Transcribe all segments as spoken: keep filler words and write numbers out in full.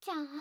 ちゃん。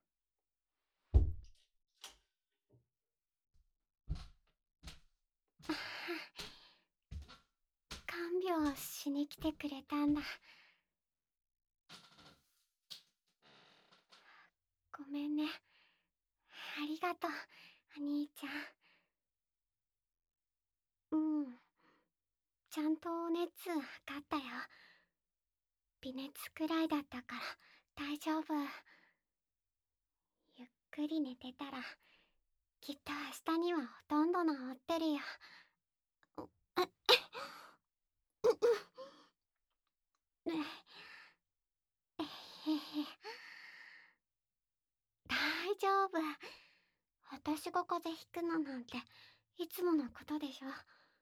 看病しに来てくれたんだ。ごめんね。ありがとう、お兄ちゃん。うん。ちゃんと熱測ったよ。微熱くらいだったから大丈夫。ゆっくり寝てたらきっと明日にはほとんど治ってるよ。大丈夫。私が風邪ひくのなんていつものことでしょ。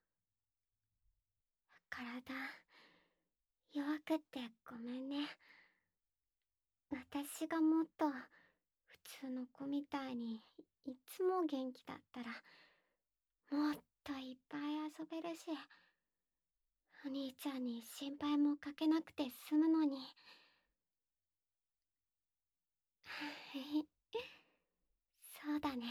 体弱くってごめんね。私がもっと普通の子みたいにいつも元気だったらもっといっぱい遊べるし、お兄ちゃんに心配もかけなくて済むのに。そうだね。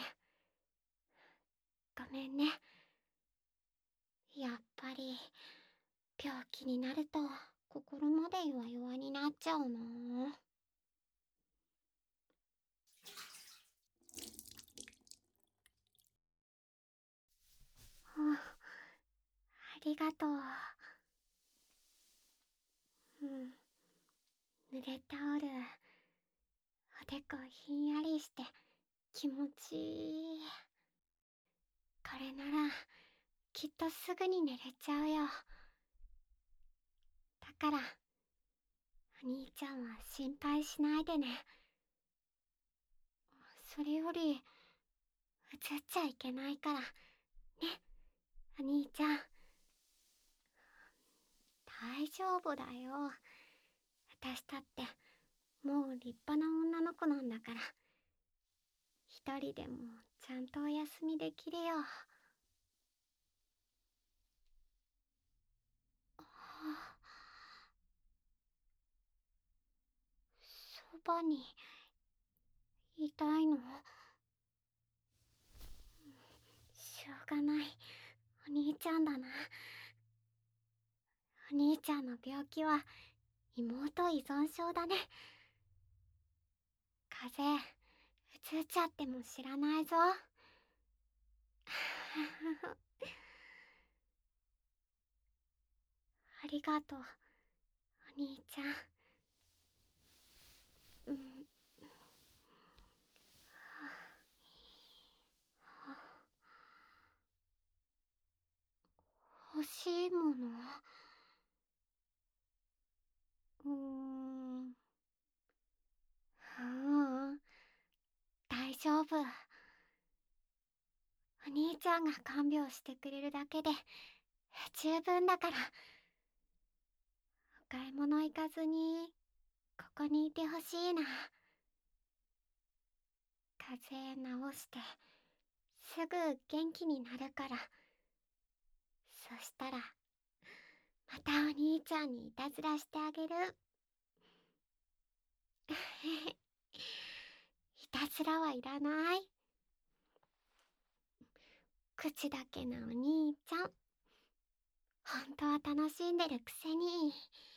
ごめんね。やっぱり病気になると心まで弱々になっちゃうな。あ、ありがとう。うん。濡れタオル、おでこひんやりして気持ちいい。これならきっとすぐに寝れちゃうよ。だからお兄ちゃんは心配しないでね。それよりうつっちゃいけないからね、お兄ちゃん。大丈夫だよ。私だってもう立派な女の子なんだから、一人でもちゃんとお休みできるよ。そばにいたいの？しょうがない、お兄ちゃんだな。お兄ちゃんの病気は妹依存症だね。風邪うつっちゃっても知らないぞ。ありがとう、お兄ちゃん。うん。欲しいもの？うーん。ううん。大丈夫。お兄ちゃんが看病してくれるだけで十分だから。お買い物行かずにここにいてほしいな。風邪治してすぐ元気になるから。そしたらまたお兄ちゃんにいたずらしてあげる。いたずらはいらない。口だけのお兄ちゃん、本当は楽しんでるくせに。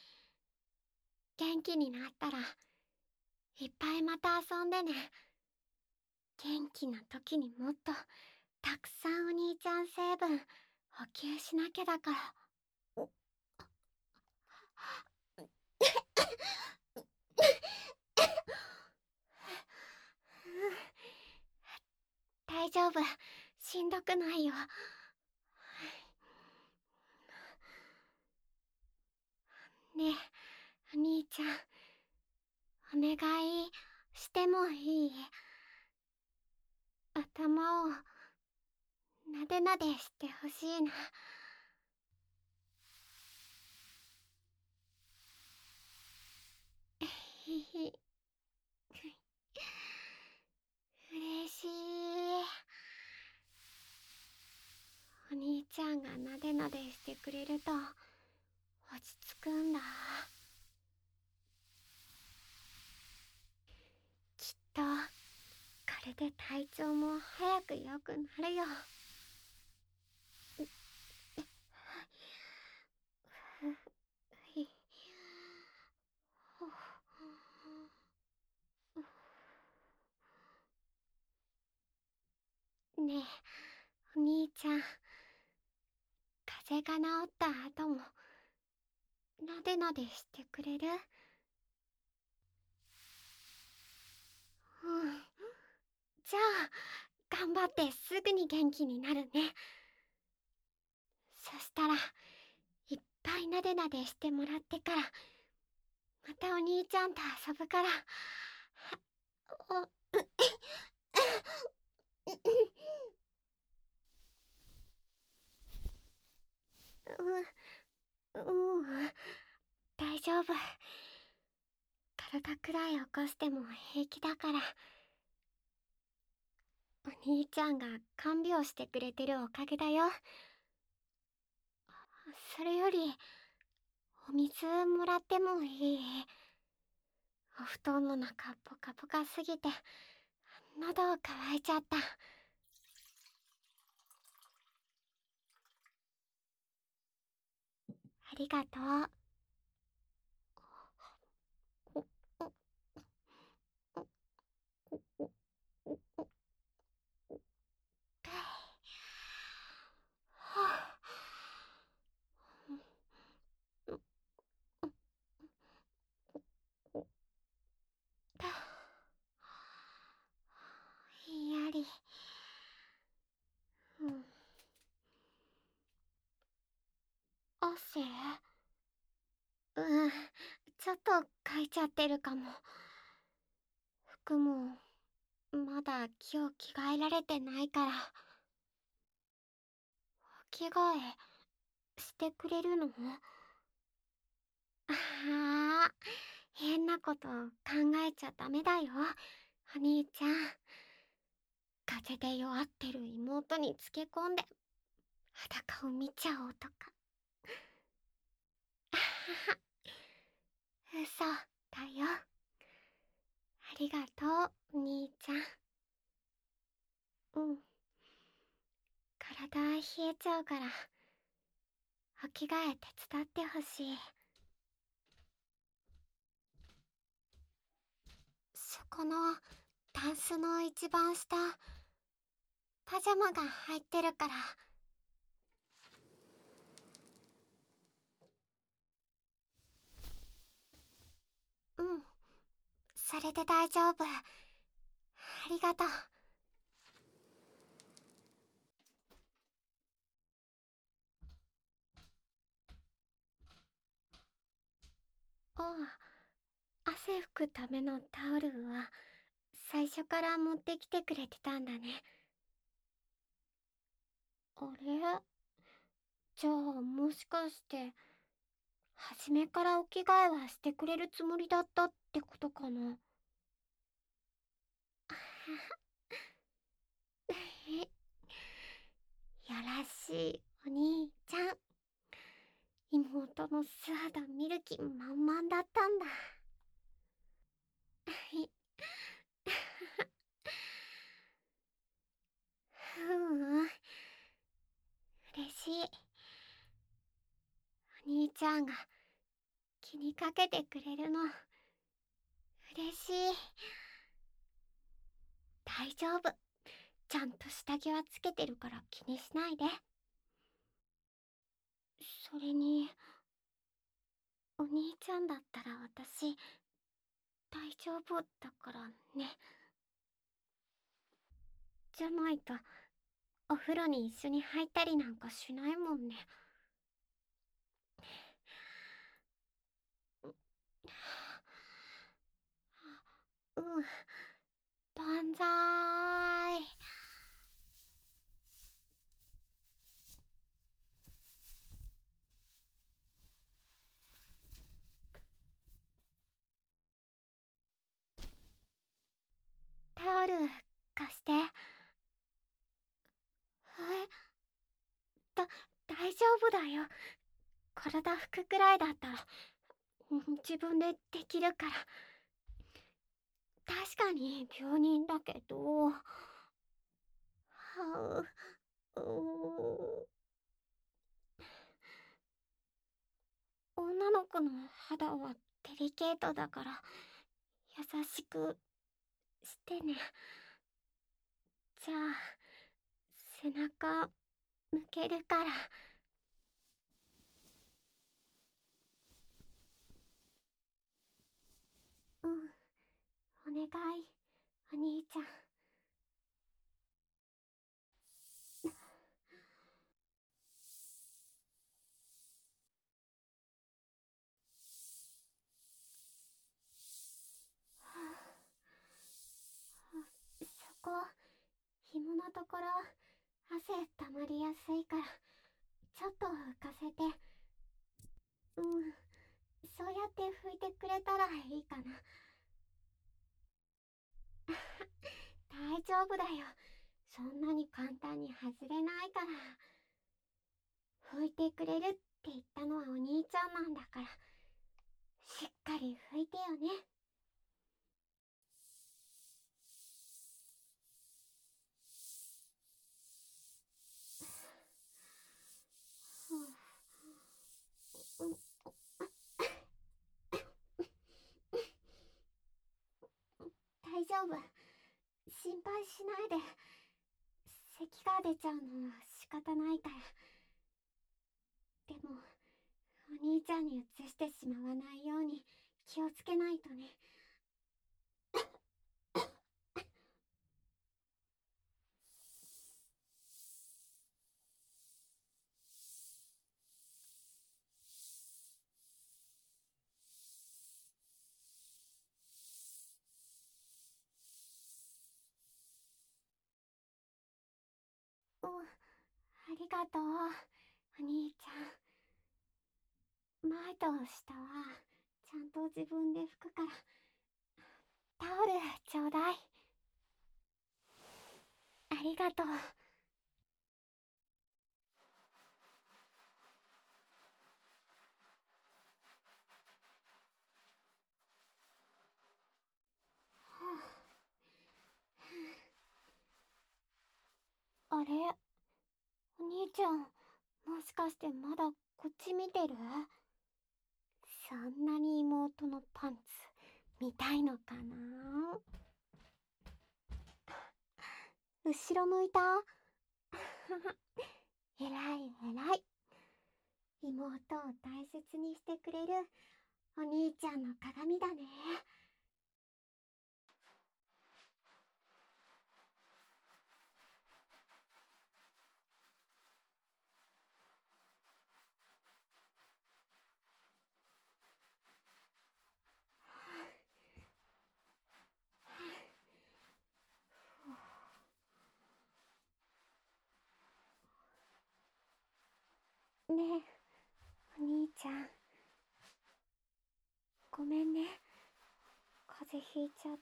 元気になったらいっぱいまた遊んでね。元気な時にもっとたくさんお兄ちゃん成分補給しなきゃだから。大丈夫、しんどくないよ。ねえ、お兄ちゃん、お願いしてもいい？頭をなでなでしてほしいな。ひひ、嬉しい。お兄ちゃんがなでなでしてくれると落ち着くんだ。きっれで体調も早く良くなるよ。ねえ、お兄ちゃん、風邪が治った後もなでなでしてくれる？うん。じゃあ頑張ってすぐに元気になるね。そしたらいっぱいなでなでしてもらってからまたお兄ちゃんと遊ぶから。おう、うん、大丈夫。体くらい起こしても平気だから。お兄ちゃんが看病してくれてるおかげだよ。それよりお水もらってもいい？お布団の中ポカポカすぎて喉乾いちゃった。ありがとう。ひんやり。うん。汗？うん、ちょっとかいちゃってるかも。服もまだ今日着替えられてないから。お着替えしてくれるの？ああ、変なこと考えちゃダメだよ、お兄ちゃん。風邪で弱ってる妹につけ込んで裸を見ちゃおうとか。あはは、嘘だよ。ありがとう、お兄ちゃん。うん。体冷えちゃうからお着替え手伝ってほしい。そこのタンスの一番下、パジャマが入ってるから。うん、それで大丈夫。ありがとう。ああ、汗拭くためのタオルは最初から持ってきてくれてたんだね。あれ、じゃあもしかして初めからお着替えはしてくれるつもりだったってことかな。やらしいお兄ちゃん。妹の素肌見る気満々だったんだ。ううん、嬉しい。お兄ちゃんが気にかけてくれるの嬉しい。大丈夫、ちゃんと下着はつけてるから気にしないで。それにお兄ちゃんだったら私大丈夫だからね。じゃないとお風呂に一緒に入ったりなんかしないもんね。うん、万歳。タオル貸して。え、だ、大丈夫だよ。体拭くくらいだったら、うん、自分でできるから。 確かに病人だけど、はう、うー女の子の肌はデリケートだから優しくしてね。じゃあ背中向けるから。うん、お願い、お兄ちゃん。そこ、紐のところ汗溜まりやすいからちょっと浮かせて。うん、そうやって拭いてくれたらいいかな。大丈夫だよ、そんなに簡単に外れないから。拭いてくれるって言ったのはお兄ちゃんなんだから、しっかり拭いてよね。うん、大丈夫、心配しないで。咳が出ちゃうのは仕方ないから。でもお兄ちゃんに移してしまわないように気をつけないとね。うん、ありがとうお兄ちゃん。前と下はちゃんと自分で拭くから。タオルちょうだい。ありがとう。あれ、お兄ちゃん、もしかしてまだこっち見てる？そんなに妹のパンツ見たいのかな？後ろ向いた？えらいえらい。妹を大切にしてくれるお兄ちゃんの鏡だね。ねえ、お兄ちゃん、ごめんね、風邪ひいちゃって。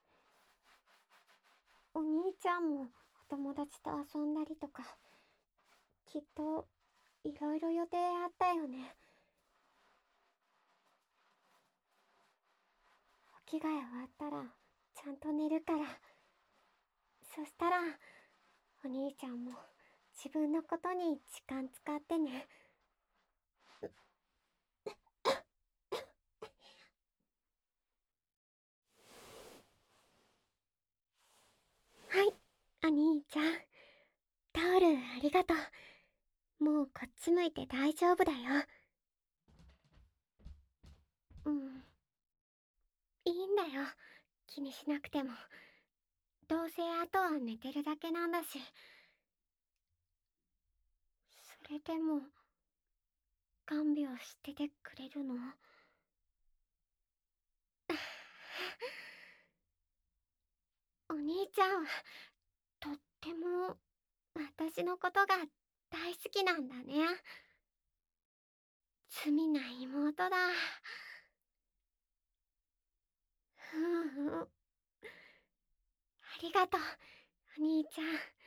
お兄ちゃんもお友達と遊んだりとか、きっといろいろ予定あったよね。お着替え終わったらちゃんと寝るから。そしたらお兄ちゃんも自分のことに時間使ってね。はい、お兄ちゃん、タオルありがとう。もうこっち向いて大丈夫だよ。うん、いいんだよ、気にしなくても。どうせあとは寝てるだけなんだし。それでも看病しててくれるの？お兄ちゃんはとっても私のことが大好きなんだね。罪な妹だ。うんうん、ありがとうお兄ちゃん。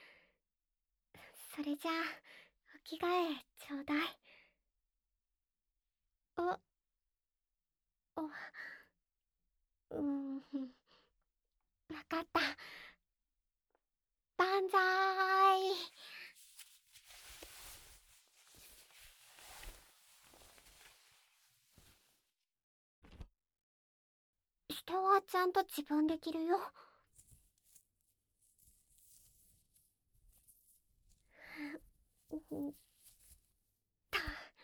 それじゃあお着替えちょうだい。あ、あ、うん、 わかった。万歳。下はちゃんと自分で着るよ。うんと、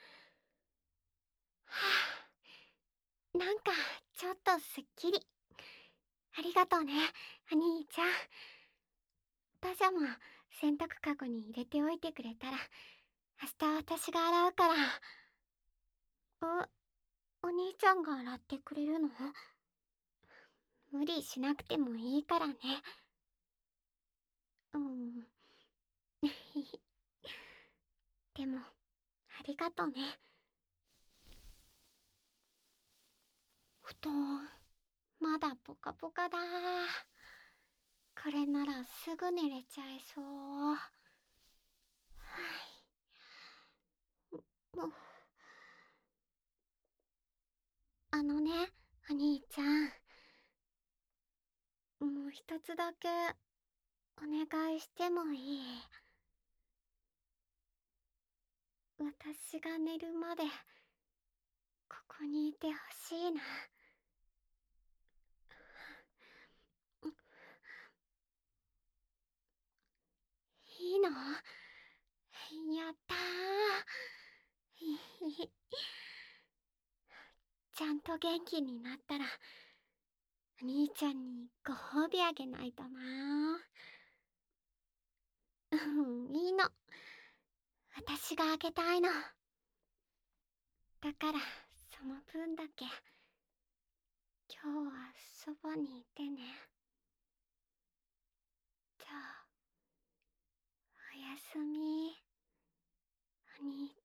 はあ、なんかちょっとすっきり。ありがとうね、お兄ちゃん。パジャマ洗濯かごに入れておいてくれたら明日私が洗うから。お、お兄ちゃんが洗ってくれるの？無理しなくてもいいからね。うん。でも、ありがとね。布団、まだポカポカだ。これならすぐ寝れちゃいそう。はい。もう、あのね、お兄ちゃん。もう一つだけ、お願いしてもいい？私が寝るまで、ここにいてほしいな。いいの？やったー。ちゃんと元気になったら、お兄ちゃんにご褒美あげないとな。うん、いいの。私があげたいの。だから、その分だけ、今日はそばにいてね。じゃあ、おやすみ、お兄